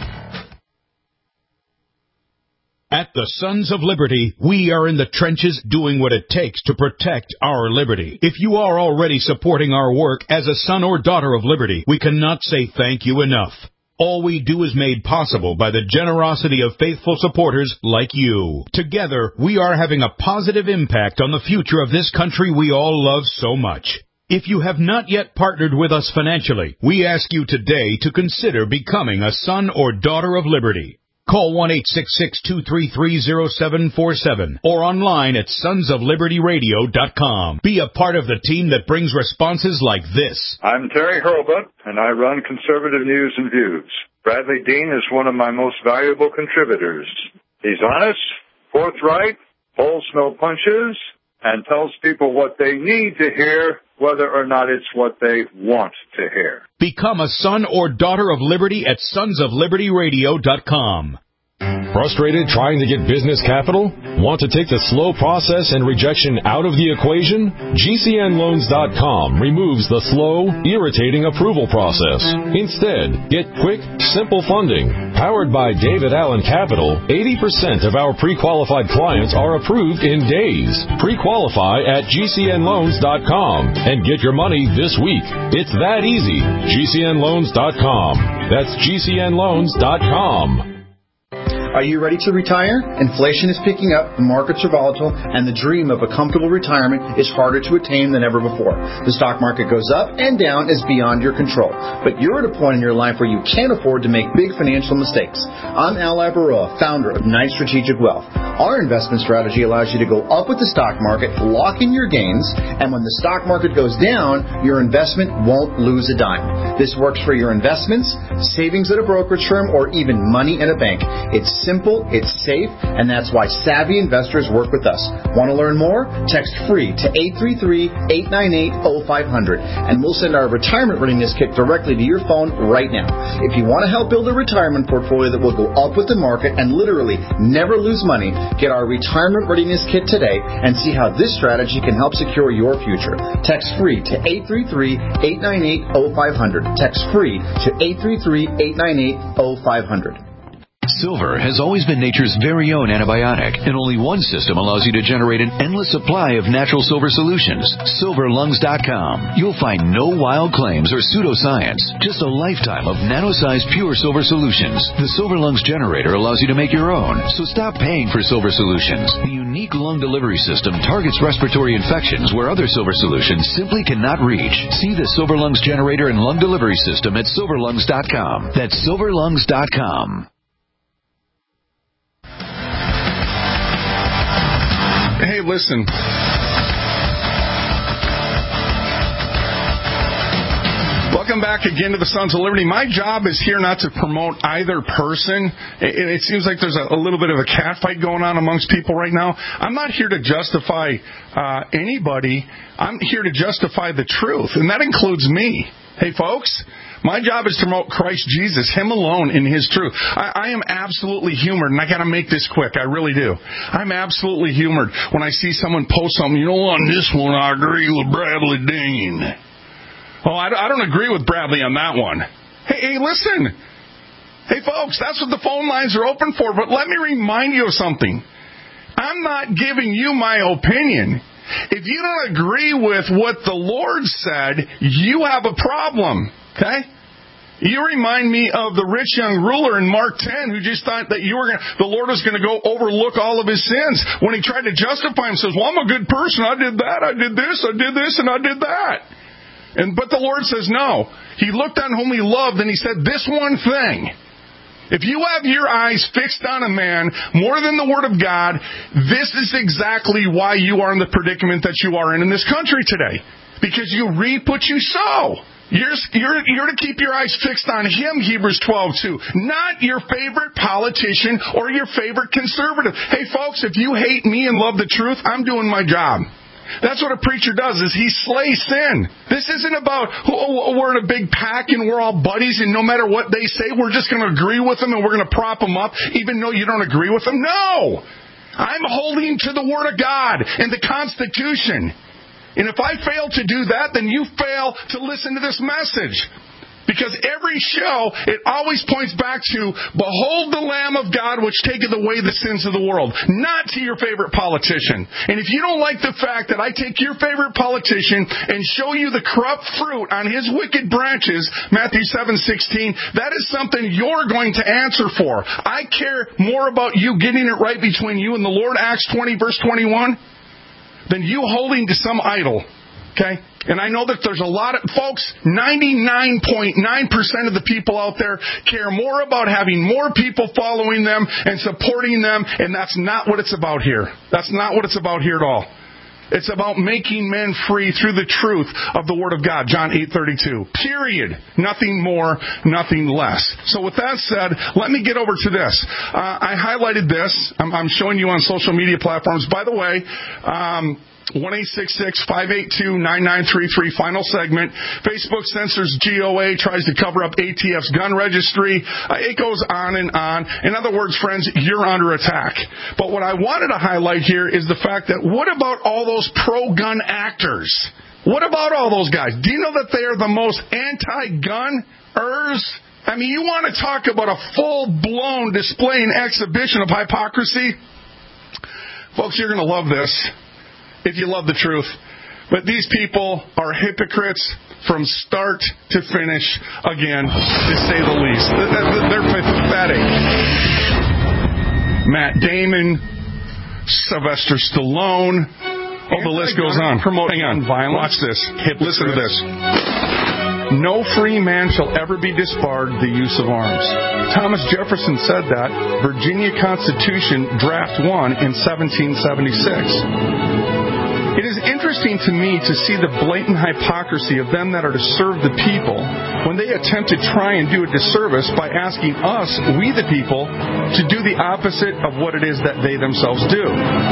At the Sons of Liberty, we are in the trenches doing what it takes to protect our liberty. If you are already supporting our work as a son or daughter of liberty, we cannot say thank you enough. All we do is made possible by the generosity of faithful supporters like you. Together, we are having a positive impact on the future of this country we all love so much. If you have not yet partnered with us financially, we ask you today to consider becoming a son or daughter of liberty. Call one eight six six, two three three, zero seven four seven or online at sons of liberty radio dot com. Be a part of the team that brings responses like this. I'm Terry Hurlbut, and I run Conservative News and Views. Bradley Dean is one of my most valuable contributors. He's honest, forthright, pulls no punches, and tells people what they need to hear, whether or not it's what they want to hear. Become a son or daughter of liberty at sons of liberty radio dot com. Frustrated trying to get business capital? Want to take the slow process and rejection out of the equation? G C N loans dot com removes the slow, irritating approval process. Instead, get quick, simple funding. Powered by David Allen Capital, eighty percent of our pre-qualified clients are approved in days. Pre-qualify at G C N loans dot com and get your money this week. It's that easy. G C N loans dot com. That's G C N loans dot com. Are you ready to retire? Inflation is picking up, the markets are volatile, and the dream of a comfortable retirement is harder to attain than ever before. The stock market goes up and down is beyond your control. But you're at a point in your life where you can't afford to make big financial mistakes. I'm Al Labaroa, founder of Knight Strategic Wealth. Our investment strategy allows you to go up with the stock market, lock in your gains, and when the stock market goes down, your investment won't lose a dime. This works for your investments, savings at a brokerage firm, or even money in a bank. It's simple, it's safe, and that's why savvy investors work with us. Want to learn more? Text FREE to eight three three, eight nine eight, zero five zero zero, and we'll send our retirement readiness kit directly to your phone right now. If you want to help build a retirement portfolio that will go up with the market and literally never lose money, get our retirement readiness kit today and see how this strategy can help secure your future. Text FREE to eight three three, eight nine eight, zero five zero zero. Text FREE to eight three three, eight nine eight, zero five zero zero. Silver has always been nature's very own antibiotic, and only one system allows you to generate an endless supply of natural silver solutions. silver lungs dot com. You'll find no wild claims or pseudoscience, just a lifetime of nano-sized pure silver solutions. The Silver Lungs generator allows you to make your own, so stop paying for silver solutions. The unique lung delivery system targets respiratory infections where other silver solutions simply cannot reach. See the Silver Lungs generator and lung delivery system at silver lungs dot com. That's silver lungs dot com. Hey, listen. Welcome back again to the Sons of Liberty. My job is here not to promote either person. It, it seems like there's a, a little bit of a catfight going on amongst people right now. I'm not here to justify uh, anybody. I'm here to justify the truth, and that includes me. Hey, folks. My job is to promote Christ Jesus, Him alone in His truth. I, I am absolutely humored, and I got to make this quick. I really do. I'm absolutely humored when I see someone post something. You know, on this one, I agree with Bradley Dean. Oh, I, I don't agree with Bradley on that one. Hey, hey, listen. Hey, folks, that's what the phone lines are open for. But let me remind you of something. I'm not giving you my opinion. If you don't agree with what the Lord said, you have a problem. Okay? You remind me of the rich young ruler in Mark ten who just thought that you were gonna, the Lord was going to go overlook all of his sins. When he tried to justify him, says, well, I'm a good person. I did that. I did this. I did this. And I did that. And But the Lord says, no. He looked on whom he loved and he said, this one thing. If you have your eyes fixed on a man more than the Word of God, this is exactly why you are in the predicament that you are in in this country today. Because you reap what you sow. You're, you're, you're to keep your eyes fixed on Him, Hebrews twelve two, not your favorite politician or your favorite conservative. Hey, folks, if you hate me and love the truth, I'm doing my job. That's what a preacher does, is he slays sin. This isn't about, oh, we're in a big pack and we're all buddies and no matter what they say, we're just going to agree with them and we're going to prop them up even though you don't agree with them. No! I'm holding to the Word of God and the Constitution. And if I fail to do that, then you fail to listen to this message. Because every show, it always points back to, behold the Lamb of God which taketh away the sins of the world. Not to your favorite politician. And if you don't like the fact that I take your favorite politician and show you the corrupt fruit on his wicked branches, Matthew seven sixteen, that is something you're going to answer for. I care more about you getting it right between you and the Lord, Acts twenty, verse twenty-one, than you holding to some idol. Okay? And I know that there's a lot of, folks, ninety-nine point nine percent of the people out there care more about having more people following them and supporting them, and that's not what it's about here. That's not what it's about here at all. It's about making men free through the truth of the Word of God, John eight thirty-two. Period. Nothing more, nothing less. So with that said, let me get over to this. Uh, I highlighted this. I'm, I'm showing you on social media platforms. By the way, um, one eight six six, five eight two, nine nine three three, final segment. Facebook censors G O A, tries to cover up A T F's gun registry. Uh, it goes on and on. In other words, friends, you're under attack. But what I wanted to highlight here is the fact that what about all those pro-gun actors? What about all those guys? Do you know that they are the most anti-gunners? I mean, you want to talk about a full-blown display and exhibition of hypocrisy? Folks, you're going to love this. If you love the truth. But these people are hypocrites from start to finish, again, to say the least. They're pathetic. Matt Damon, Sylvester Stallone, oh, the list goes on. Hang on, watch this. Listen to this. No free man shall ever be disbarred the use of arms. Thomas Jefferson said that. Virginia Constitution, Draft one in seventeen seventy-six. It is interesting to me to see the blatant hypocrisy of them that are to serve the people when they attempt to try and do a disservice by asking us, we the people, to do the opposite of what it is that they themselves do.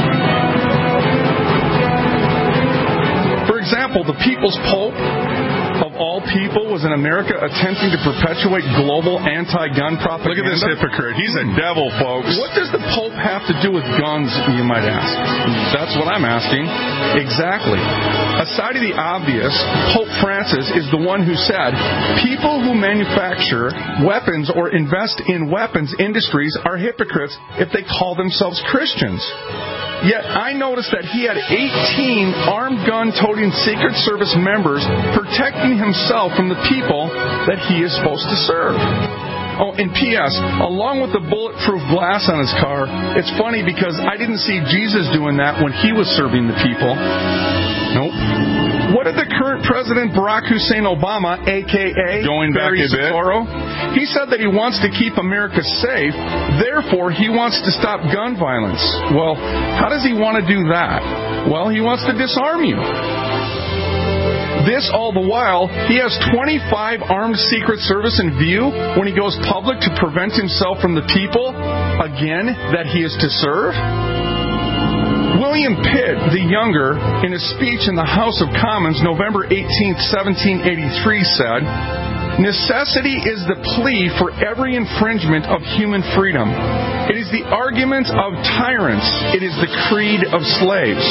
For example, the People's Pope of all people was in America attempting to perpetuate global anti-gun propaganda. Look at this hypocrite. He's a devil, folks. What does the Pope have to do with guns, you might ask? That's what I'm asking. Exactly. Aside of the obvious, Pope Francis is the one who said, people who manufacture weapons or invest in weapons industries are hypocrites if they call themselves Christians. Yet I noticed that he had eighteen armed gun-toting Secret Service members protecting himself from the people that he is supposed to serve. Oh, and P S, along with the bulletproof glass on his car, it's funny because I didn't see Jesus doing that when he was serving the people. Nope. What did the current President Barack Hussein Obama, a k a. Going back a bit. He said that he wants to keep America safe, therefore he wants to stop gun violence. Well, how does he want to do that? Well, he wants to disarm you. This all the while, he has twenty-five armed Secret Service in view when he goes public to prevent himself from the people, again, that he is to serve. William Pitt, the Younger, in a speech in the House of Commons November eighteenth, seventeen eighty-three said, necessity is the plea for every infringement of human freedom. It is the argument of tyrants. It is the creed of slaves.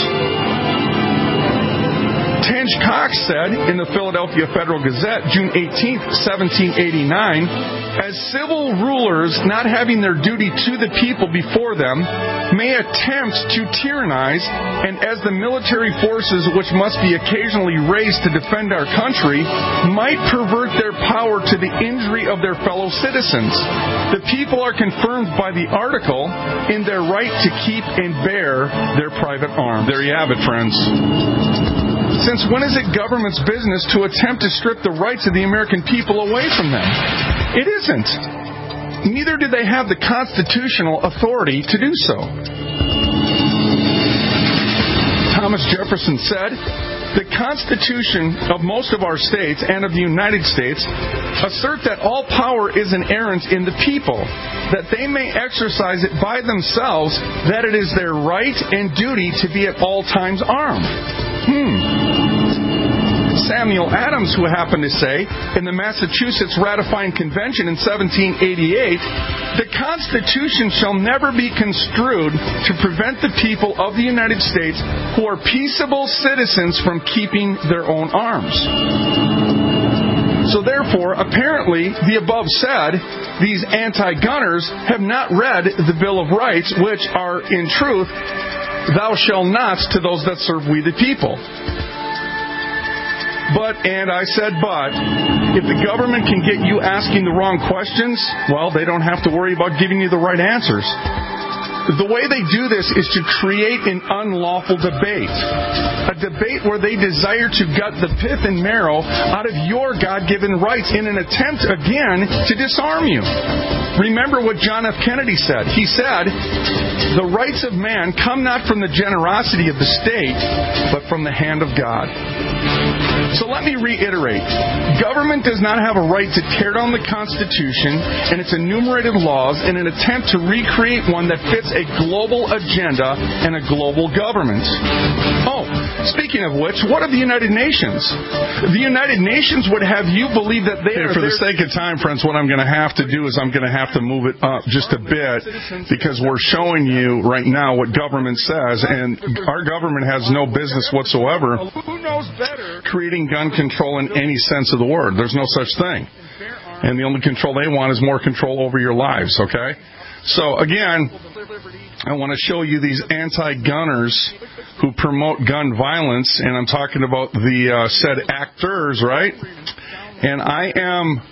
Tench Cox said in the Philadelphia Federal Gazette, June eighteenth, seventeen eighty-nine, as civil rulers not having their duty to the people before them may attempt to tyrannize, and as the military forces which must be occasionally raised to defend our country might pervert their power to the injury of their fellow citizens, the people are confirmed by the article in their right to keep and bear their private arms. There you have it, friends. Since when is it government's business to attempt to strip the rights of the American people away from them? It isn't. Neither do they have the constitutional authority to do so. Thomas Jefferson said, the Constitution of most of our states and of the United States assert that all power is inerrant in the people, that they may exercise it by themselves, that it is their right and duty to be at all times armed. Hmm. Samuel Adams, who happened to say in the Massachusetts Ratifying Convention in seventeen eighty-eight, the Constitution shall never be construed to prevent the people of the United States who are peaceable citizens from keeping their own arms. So therefore, apparently, the above said, these anti-gunners have not read the Bill of Rights, which are, in truth, thou shalt nots to those that serve we the people. But, and I said but, if the government can get you asking the wrong questions, well, they don't have to worry about giving you the right answers. The way they do this is to create an unlawful debate. A debate where they desire to gut the pith and marrow out of your God-given rights in an attempt, again, to disarm you. Remember what John F. Kennedy said. He said, the rights of man come not from the generosity of the state, but from the hand of God. So let me reiterate. Government does not have a right to tear down the Constitution and its enumerated laws in an attempt to recreate one that fits a global agenda and a global government. Oh, speaking of which, what are the United Nations? The United Nations would have you believe that they hey, are... For the sake of time, friends, what I'm going to have to do is I'm going to have to move it up just a bit because we're showing you right now what government says, and our government has no business whatsoever creating gun control in any sense of the word. There's no such thing. And the only control they want is more control over your lives, okay? So, again, I want to show you these anti-gunners who promote gun violence, and I'm talking about the uh, said actors, right? And I am...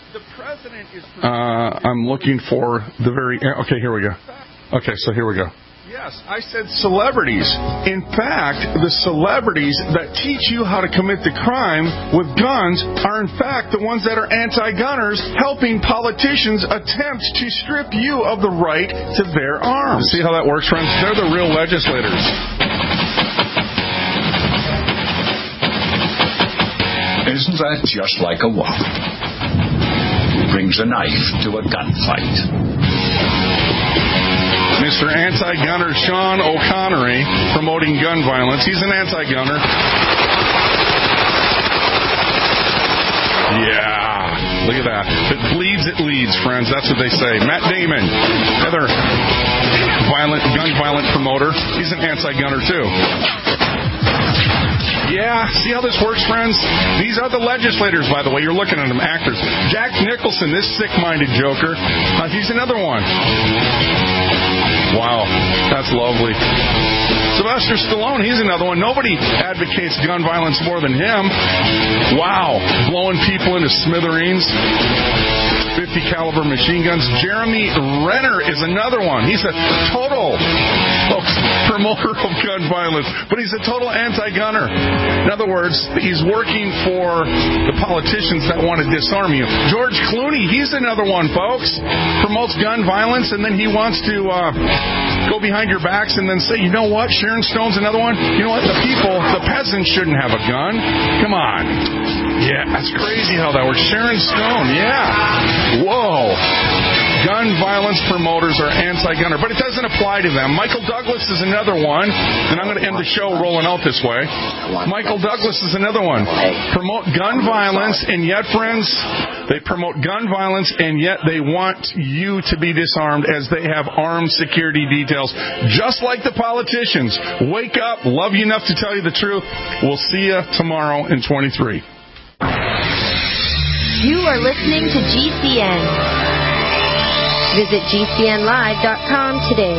Uh, I'm looking for the very... Okay, here we go. Okay, so here we go. Yes, I said celebrities. In fact, the celebrities that teach you how to commit the crime with guns are in fact the ones that are anti-gunners helping politicians attempt to strip you of the right to bear arms. See how that works, friends? They're the real legislators. Isn't that just like a woman who brings a knife to a gunfight? Mister Anti-Gunner Sean O'Connery promoting gun violence. He's an anti-gunner. Yeah. Look at that. If it bleeds, it leads, friends. That's what they say. Matt Damon, another violent, gun violent promoter. He's an anti-gunner, too. Yeah, see how this works, friends? These are the legislators, by the way. You're looking at them, actors. Jack Nicholson, this sick-minded joker. Uh, he's another one. Wow, that's lovely. Sylvester Stallone, he's another one. Nobody advocates gun violence more than him. Wow, blowing people into smithereens. fifty caliber machine guns. Jeremy Renner is another one. He's a total folks, promoter of gun violence, but he's a total anti-gunner. In other words, he's working for the politicians that want to disarm you. George Clooney, he's another one, folks. Promotes gun violence, and then he wants to uh, go behind your backs and then say, you know what, Sharon Stone's another one. You know what, the people, the peasants shouldn't have a gun. Come on. Yeah, that's crazy how that works. Sharon Stone, yeah. Whoa. Gun violence promoters are anti-gunner, but it doesn't apply to them. Michael Douglas is another one, and I'm going to end the show rolling out this way. Michael Douglas is another one. Promote gun violence, and yet, friends, they promote gun violence, and yet they want you to be disarmed as they have armed security details, just like the politicians. Wake up, love you enough to tell you the truth. We'll see you tomorrow in twenty-three. You are listening to G C N. Visit G C N live dot com today.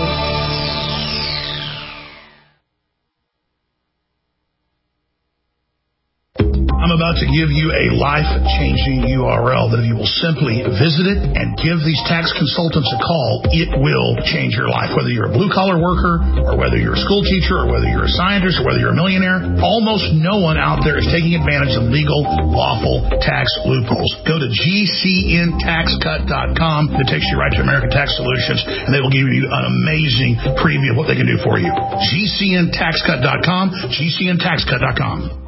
I'm about to give you a life-changing U R L that if you will simply visit it and give these tax consultants a call, it will change your life. Whether you're a blue-collar worker or whether you're a school teacher or whether you're a scientist or whether you're a millionaire, almost no one out there is taking advantage of legal, lawful tax loopholes. Go to G C N tax cut dot com. It takes you right to American Tax Solutions, and they will give you an amazing preview of what they can do for you. G C N tax cut dot com, G C N tax cut dot com.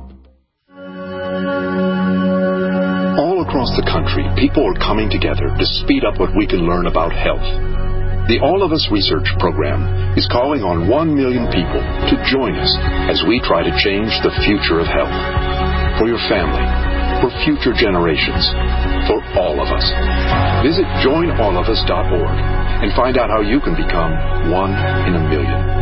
All across the country, people are coming together to speed up what we can learn about health. The All of Us Research Program is calling on one million people to join us as we try to change the future of health. For your family, for future generations, for all of us. Visit join all of us dot org and find out how you can become one in a million.